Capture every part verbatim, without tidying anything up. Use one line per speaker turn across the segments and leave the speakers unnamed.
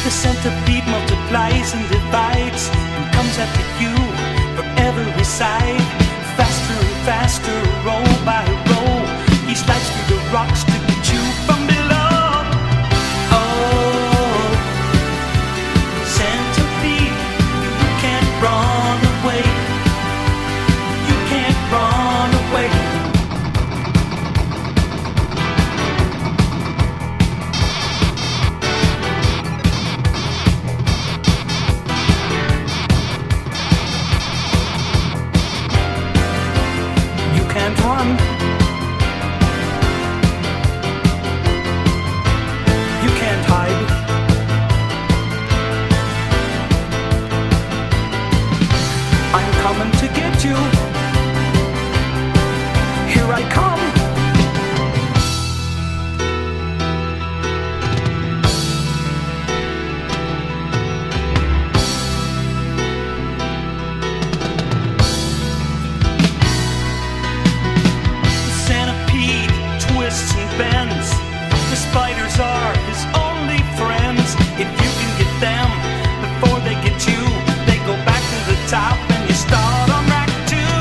The centipede multiplies and divides and comes after you from every side. Faster and faster, row by row, he slides through the rocks to get you from below. Oh, centipede, you can't run away. You can't run away. Can't run. You can't hide. I'm coming to get you. Here I come. Bends. The spiders are his only friends. If you can get them before they get you, they go back to the top and you start on rack two.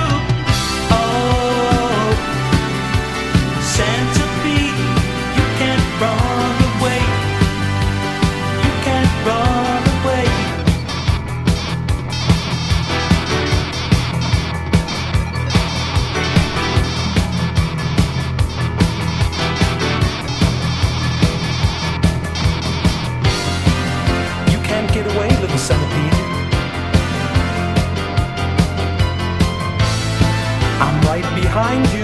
Oh, centipede, you can't run away. You can't run away. Get away, little centipede. I'm right behind you.